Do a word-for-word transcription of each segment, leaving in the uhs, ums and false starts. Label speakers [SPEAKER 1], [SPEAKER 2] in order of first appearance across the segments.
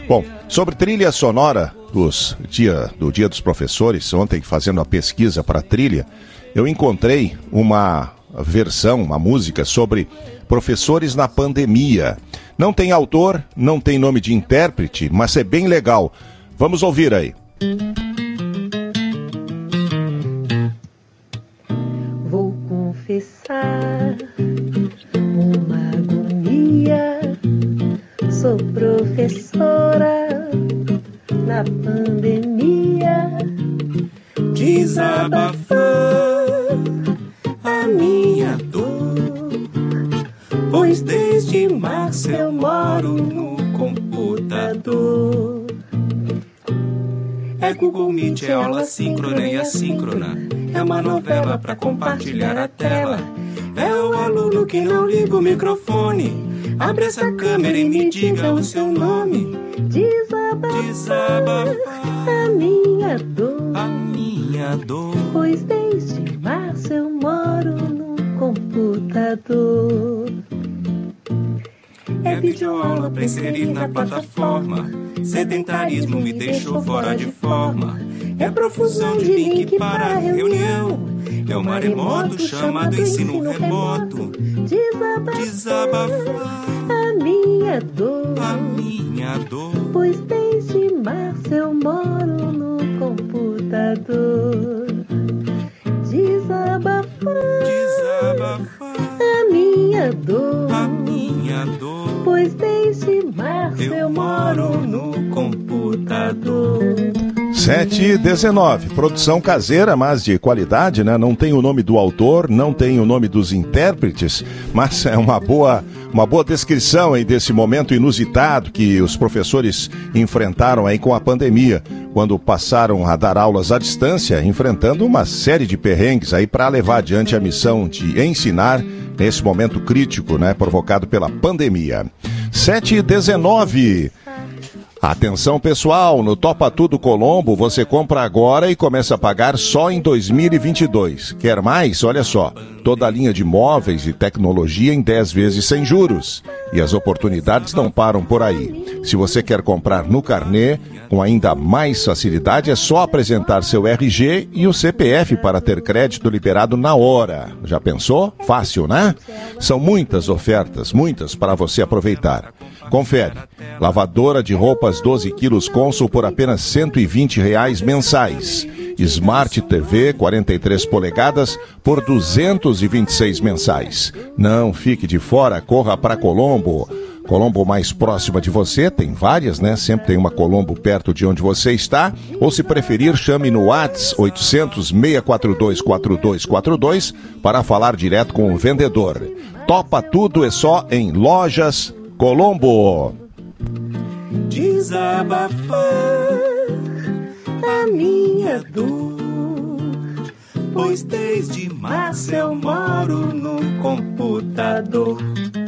[SPEAKER 1] Bom, sobre trilha sonora dos dia, do Dia dos Professores, ontem fazendo a pesquisa para a trilha, eu encontrei uma versão, uma música sobre professores na pandemia. Não tem autor, não tem nome de intérprete, mas é bem legal. Vamos ouvir aí.
[SPEAKER 2] Vou confessar uma agonia. Sou professora na pandemia.
[SPEAKER 3] Desabafar a minha dor, pois desde março eu moro no computador. É Google Meet, é aula síncrona e assíncrona. É uma novela pra compartilhar a tela. É o aluno que não liga o microfone. Abre essa câmera e me diga o seu nome.
[SPEAKER 2] Desabafar,
[SPEAKER 3] Desabafar
[SPEAKER 2] a minha dor,
[SPEAKER 3] a minha dor,
[SPEAKER 2] pois desde março eu moro no computador.
[SPEAKER 3] É videoaula pra inserir na plataforma. Sedentarismo me deixou fora de forma. É profusão de link para a reunião. É o maremoto chamado ensino remoto.
[SPEAKER 2] Desabafar,
[SPEAKER 3] Desabafar
[SPEAKER 2] a minha dor,
[SPEAKER 3] a minha dor,
[SPEAKER 2] pois desde março eu moro no computador. Desabafar,
[SPEAKER 3] desabafar
[SPEAKER 2] a minha dor,
[SPEAKER 3] a minha dor,
[SPEAKER 2] pois desde março
[SPEAKER 3] eu
[SPEAKER 2] eu moro
[SPEAKER 3] moro no computador.
[SPEAKER 1] sete e dezenove, produção caseira, mas de qualidade, né? Não tem o nome do autor, não tem o nome dos intérpretes, mas é uma boa, uma boa descrição aí desse momento inusitado que os professores enfrentaram aí com a pandemia, quando passaram a dar aulas à distância, enfrentando uma série de perrengues aí para levar adiante a missão de ensinar nesse momento crítico, né? Provocado pela pandemia. sete e dezenove. Atenção pessoal, no Topa Tudo Colombo você compra agora e começa a pagar só em dois mil e vinte e dois. Quer mais? Olha só, toda a linha de móveis e tecnologia em dez vezes sem juros. E as oportunidades não param por aí. Se você quer comprar no carnê, com ainda mais facilidade, é só apresentar seu R G e o C P F para ter crédito liberado na hora. Já pensou? Fácil, né? São muitas ofertas, muitas para você aproveitar. Confere. Lavadora de roupas doze quilos Consul por apenas cento e vinte reais mensais. Smart T V quarenta e três polegadas por duzentos e vinte e seis mensais. Não fique de fora, corra para Colombo. Colombo mais próxima de você, tem várias, né? Sempre tem uma Colombo perto de onde você está. Ou se preferir, chame no WhatsApp oitocentos, seis quatro dois, quatro dois quatro dois para falar direto com o vendedor. Topa Tudo é só em Lojas Colombo.
[SPEAKER 3] Desabafar a minha dor, pois desde março eu moro no computador.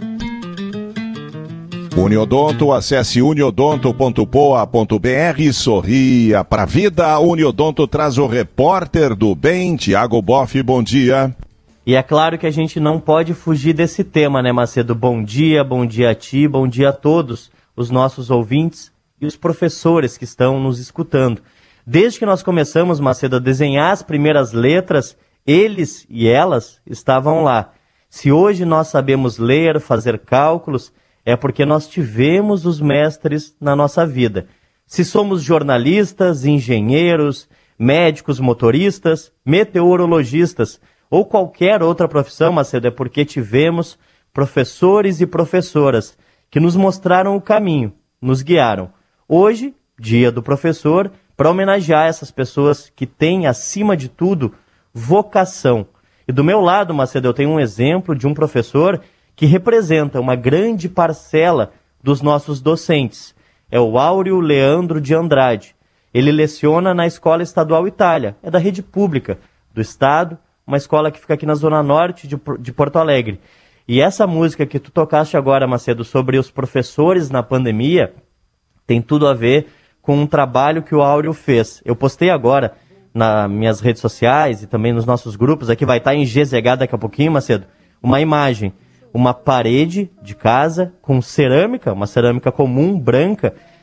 [SPEAKER 1] Uniodonto, acesse uniodonto ponto poa ponto br e sorria pra vida. A Uniodonto traz o repórter do bem, Tiago Boff, bom dia.
[SPEAKER 4] E é claro que a gente não pode fugir desse tema, né, Macedo? Bom dia, bom dia a ti, bom dia a todos os nossos ouvintes e os professores que estão nos escutando. Desde que nós começamos, Macedo, a desenhar as primeiras letras, eles e elas estavam lá. Se hoje nós sabemos ler, fazer cálculos, é porque nós tivemos os mestres na nossa vida. Se somos jornalistas, engenheiros, médicos, motoristas, meteorologistas ou qualquer outra profissão, Macedo, é porque tivemos professores e professoras que nos mostraram o caminho, nos guiaram. Hoje, dia do professor, para homenagear essas pessoas que têm, acima de tudo, vocação. E do meu lado, Macedo, eu tenho um exemplo de um professor que representa uma grande parcela dos nossos docentes. É o Áureo Leandro de Andrade. Ele leciona na Escola Estadual Itália, é da rede pública do Estado, uma escola que fica aqui na Zona Norte de, de Porto Alegre. E essa música que tu tocaste agora, Macedo, sobre os professores na pandemia, tem tudo a ver com um trabalho que o Áureo fez. Eu postei agora nas minhas redes sociais e também nos nossos grupos, aqui vai estar em G Z H daqui a pouquinho, Macedo, uma imagem, uma parede de casa com cerâmica, uma cerâmica comum, branca,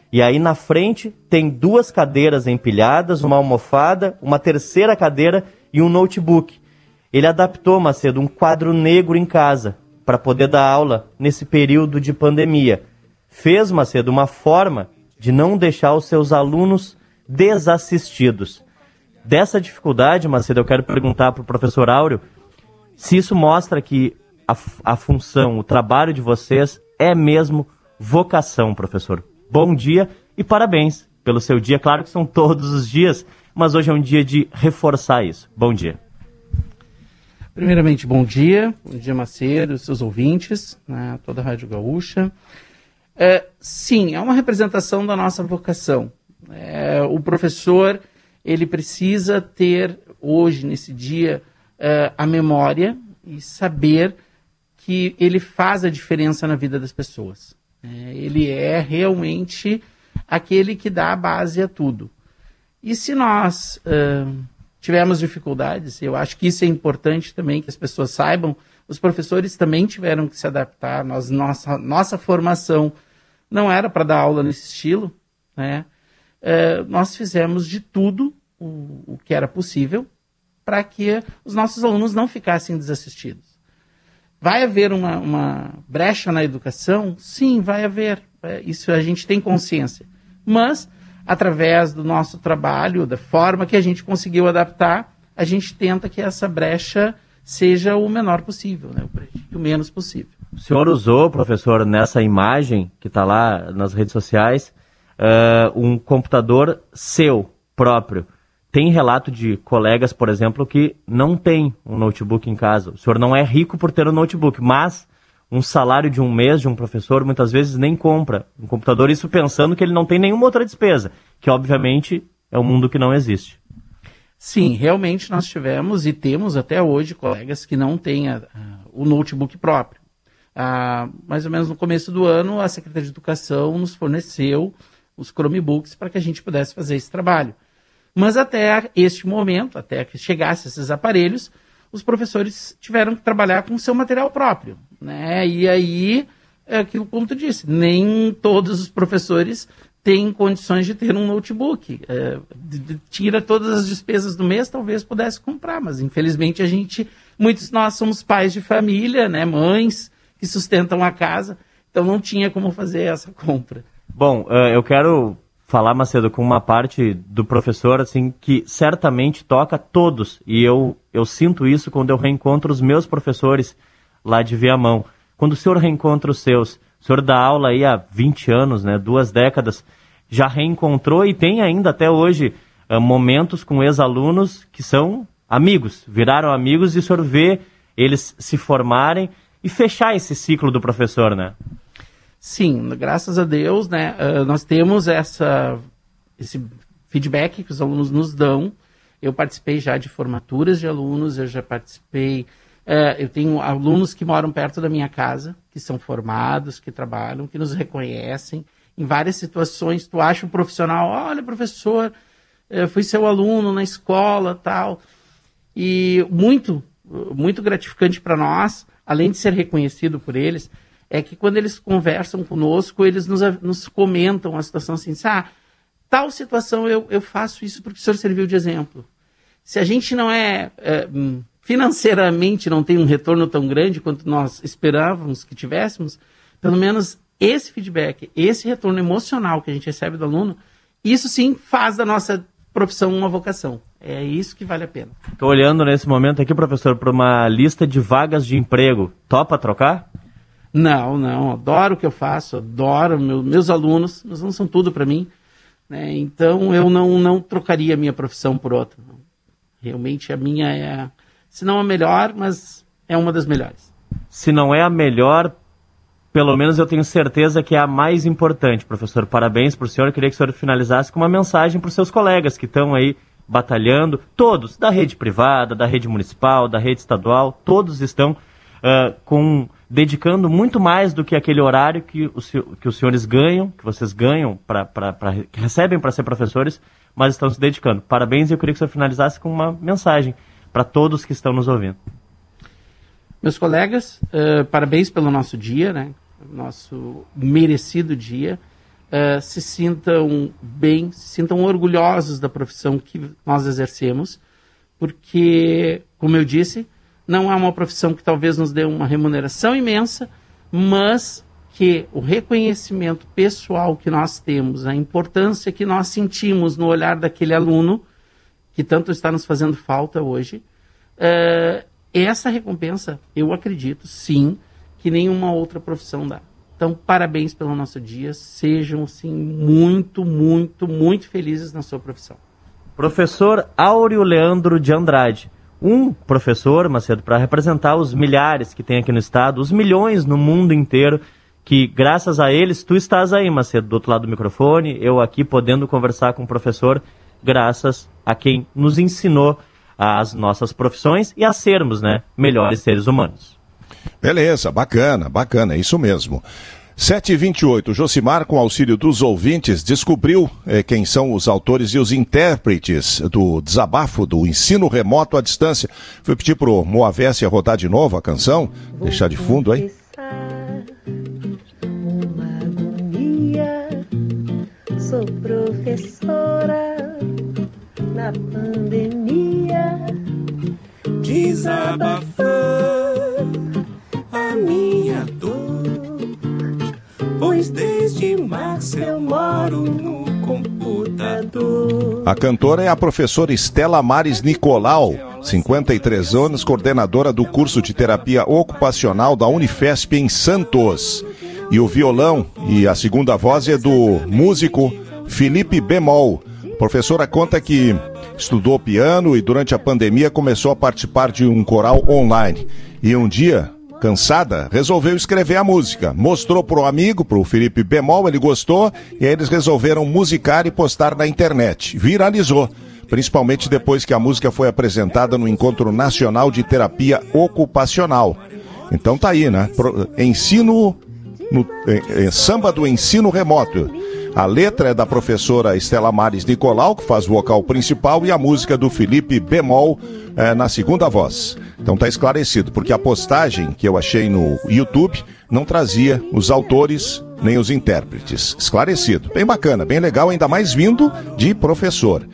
[SPEAKER 4] E aí na frente tem duas cadeiras empilhadas, uma almofada, uma terceira cadeira e um notebook. Ele adaptou, Macedo, um quadro negro em casa para poder dar aula nesse período de pandemia. Fez, Macedo, uma forma de não deixar os seus alunos desassistidos. Dessa dificuldade, Macedo, eu quero perguntar para o professor Áureo se isso mostra que a, a função, o trabalho de vocês é mesmo vocação, professor. Bom dia e parabéns pelo seu dia. Claro que são todos os dias, mas hoje é um dia de reforçar isso. Bom dia.
[SPEAKER 5] Primeiramente, bom dia. Bom dia, Macedo, seus ouvintes, né, toda a Rádio Gaúcha. É, sim, é uma representação da nossa vocação. É, o professor, ele precisa ter hoje, nesse dia, é, a memória e saber que ele faz a diferença na vida das pessoas. É, ele é realmente aquele que dá a base a tudo. E se nós é, tivermos dificuldades, eu acho que isso é importante também que as pessoas saibam, os professores também tiveram que se adaptar, nós, nossa, nossa formação não era para dar aula nesse estilo, né? É, nós fizemos de tudo o, o que era possível para que os nossos alunos não ficassem desassistidos. Vai haver uma, uma brecha na educação? Sim, vai haver. Isso a gente tem consciência. Mas, através do nosso trabalho, da forma que a gente conseguiu adaptar, a gente tenta que essa brecha seja o menor possível, né? O menos possível.
[SPEAKER 4] O senhor usou, professor, nessa imagem que está lá nas redes sociais, uh, um computador seu próprio. Tem relato de colegas, por exemplo, que não tem um notebook em casa. O senhor não é rico por ter um notebook, mas um salário de um mês de um professor muitas vezes nem compra um computador, isso pensando que ele não tem nenhuma outra despesa, que obviamente é um mundo que não existe.
[SPEAKER 5] Sim, realmente nós tivemos e temos até hoje colegas que não têm a, a, o notebook próprio. Ah, mais ou menos no começo do ano, a Secretaria de Educação nos forneceu os Chromebooks para que a gente pudesse fazer esse trabalho. Mas até este momento, até que chegassem esses aparelhos, os professores tiveram que trabalhar com o seu material próprio, né? E aí, é aquilo como tu disse, nem todos os professores têm condições de ter um notebook. É, tira todas as despesas do mês, talvez pudesse comprar, mas infelizmente a gente, muitos de nós somos pais de família, né? Mães que sustentam a casa, então não tinha como fazer essa compra.
[SPEAKER 4] Bom, eu quero falar, Macedo, com uma parte do professor, assim, que certamente toca todos, e eu, eu sinto isso quando eu reencontro os meus professores lá de Viamão. Quando o senhor reencontra os seus, o senhor dá aula aí há vinte anos, né, duas décadas, já reencontrou e tem ainda até hoje uh, momentos com ex-alunos que são amigos, viraram amigos, e o senhor vê eles se formarem e fechar esse ciclo do professor, né?
[SPEAKER 5] Sim, graças a Deus, né, uh, nós temos essa, esse feedback que os alunos nos dão. Eu participei já de formaturas de alunos, eu já participei, uh, eu tenho alunos que moram perto da minha casa, que são formados, que trabalham, que nos reconhecem. Em várias situações, tu acha um profissional, olha, professor, eu fui seu aluno na escola, tal. E muito, muito gratificante para nós, além de ser reconhecido por eles, é que quando eles conversam conosco, eles nos, nos comentam a situação assim, ah, tal situação eu, eu faço isso porque o senhor serviu de exemplo. Se a gente não é, é, financeiramente não tem um retorno tão grande quanto nós esperávamos que tivéssemos, pelo menos esse feedback, esse retorno emocional que a gente recebe do aluno, isso sim faz da nossa profissão uma vocação. É isso que vale a pena.
[SPEAKER 4] Estou olhando nesse momento aqui, professor, para uma lista de vagas de emprego. Topa trocar?
[SPEAKER 5] Não, não, adoro o que eu faço, adoro meu, meus alunos, meus alunos são tudo para mim, né? Então eu não, não trocaria a minha profissão por outra. Realmente a minha é, se não a melhor, mas é uma das melhores.
[SPEAKER 4] Se não é a melhor, pelo menos eu tenho certeza que é a mais importante, professor. Parabéns para o senhor, eu queria que o senhor finalizasse com uma mensagem para os seus colegas que estão aí batalhando, todos, da rede privada, da rede municipal, da rede estadual, todos estão uh, com... dedicando muito mais do que aquele horário que os, que os senhores ganham, que vocês ganham, pra, pra, pra, que recebem para ser professores, mas estão se dedicando. Parabéns, e eu queria que o senhor finalizasse com uma mensagem para todos que estão nos ouvindo.
[SPEAKER 5] Meus colegas, uh, parabéns pelo nosso dia, né? Nosso merecido dia. uh, se sintam bem, se sintam orgulhosos da profissão que nós exercemos, porque, como eu disse, não é uma profissão que talvez nos dê uma remuneração imensa, mas que o reconhecimento pessoal que nós temos, a importância que nós sentimos no olhar daquele aluno, que tanto está nos fazendo falta hoje, uh, essa recompensa, eu acredito, sim, que nenhuma outra profissão dá. Então, parabéns pelo nosso dia, sejam, assim, muito, muito, muito felizes na sua profissão.
[SPEAKER 4] Professor Áureo Leandro de Andrade, um professor, Macedo, para representar os milhares que tem aqui no estado, os milhões no mundo inteiro, que graças a eles tu estás aí, Macedo, do outro lado do microfone, eu aqui podendo conversar com o professor, graças a quem nos ensinou as nossas profissões e a sermos, né, melhores seres humanos.
[SPEAKER 1] Beleza, bacana, bacana, é isso mesmo. sete e vinte e oito, Josimar, com auxílio dos ouvintes, descobriu eh, quem são os autores e os intérpretes do desabafo do ensino remoto à distância. Fui pedir pro Moavessia rodar de novo a canção, vou deixar de fundo aí.
[SPEAKER 2] Uma agonia, sou professora na pandemia,
[SPEAKER 3] desabafar a minha dor, pois desde março eu moro no computador.
[SPEAKER 1] A cantora é a professora Estela Mares Nicolau, cinquenta e três anos, coordenadora do curso de terapia ocupacional da Unifesp em Santos. E o violão e a segunda voz é do músico Felipe Bemol. A professora conta que estudou piano e durante a pandemia começou a participar de um coral online. E um dia, cansada, resolveu escrever a música. Mostrou para o amigo, para o Felipe Bemol, ele gostou, e aí eles resolveram musicar e postar na internet. Viralizou, principalmente depois que a música foi apresentada no Encontro Nacional de Terapia Ocupacional. Então tá aí, né? Pro, ensino, no, é, é, samba do ensino remoto. A letra é da professora Estela Mares Nicolau, que faz o vocal principal, e a música do Felipe Bemol é, na segunda voz. Então tá esclarecido, porque a postagem que eu achei no YouTube não trazia os autores nem os intérpretes. Esclarecido. Bem bacana, bem legal, ainda mais vindo de professor.